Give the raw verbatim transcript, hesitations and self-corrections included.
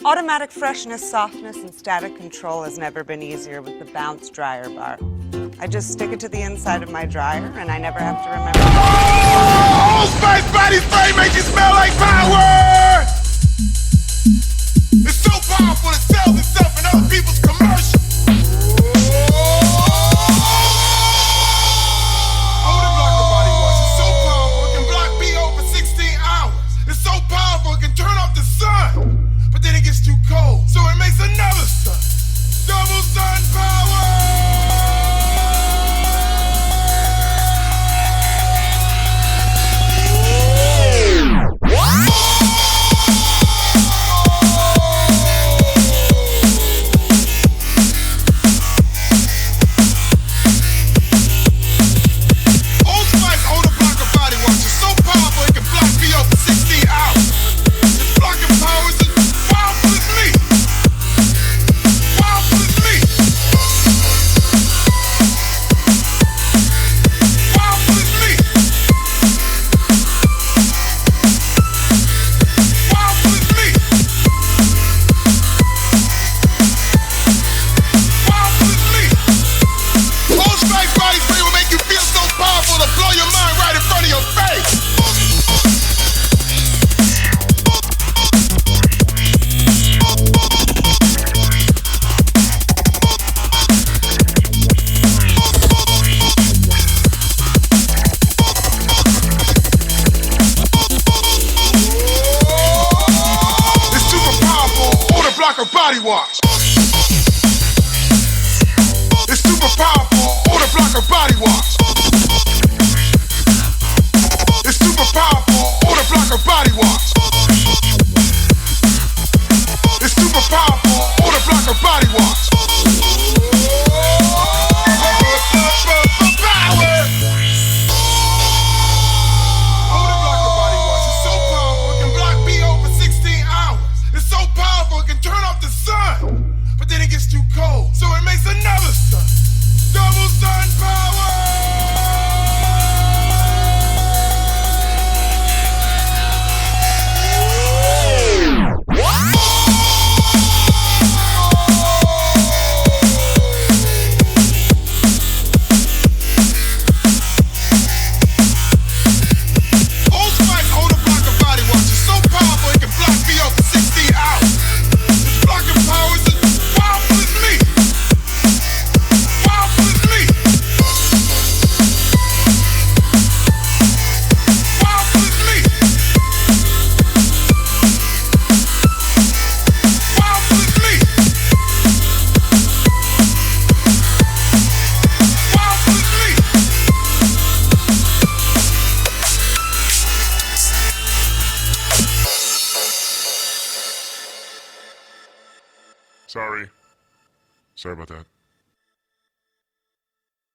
Automatic freshness, softness, and static control has never been easier with the Bounce Dryer Bar. I just stick it to the inside of my dryer, and I never have to remember. Oh, Old Spice body spray makes you smell like power! It's so powerful it sells itself in other people's commercials. Odor Blocker body wash is so powerful it can block B O for sixteen hours. It's so powerful it can turn off the sun. But then it gets too cold, so it makes another sun. Double sun power! Old Spice Odor Blocker body wash is so powerful it can block B O for sixteen hours. Its blocking power is as powerful as me. Powerful as me. Powerful as me. Powerful as me. Powerful as me. Old Spice body spray will make you feel so powerful to blow your mind right in front of your face. It's super powerful Odor Blocker body wash. It's super powerful Odor Blocker body wash. It's super powerful Odor Blocker body wash. It's super powerful Odor Blocker body wash. Power! Odor Blocker body wash is so powerful it can block B O for sixteen hours. It's so powerful it can turn off the sun. But then it gets too cold, so it makes another sun. Double sun power! Old Spice Odor Blocker body wash is so powerful it can block B O for sixteen hours. Its blocking power is as powerful as me. Powerful as me. Powerful as me. Powerful as me. Powerful as me. Sorry. Sorry about that.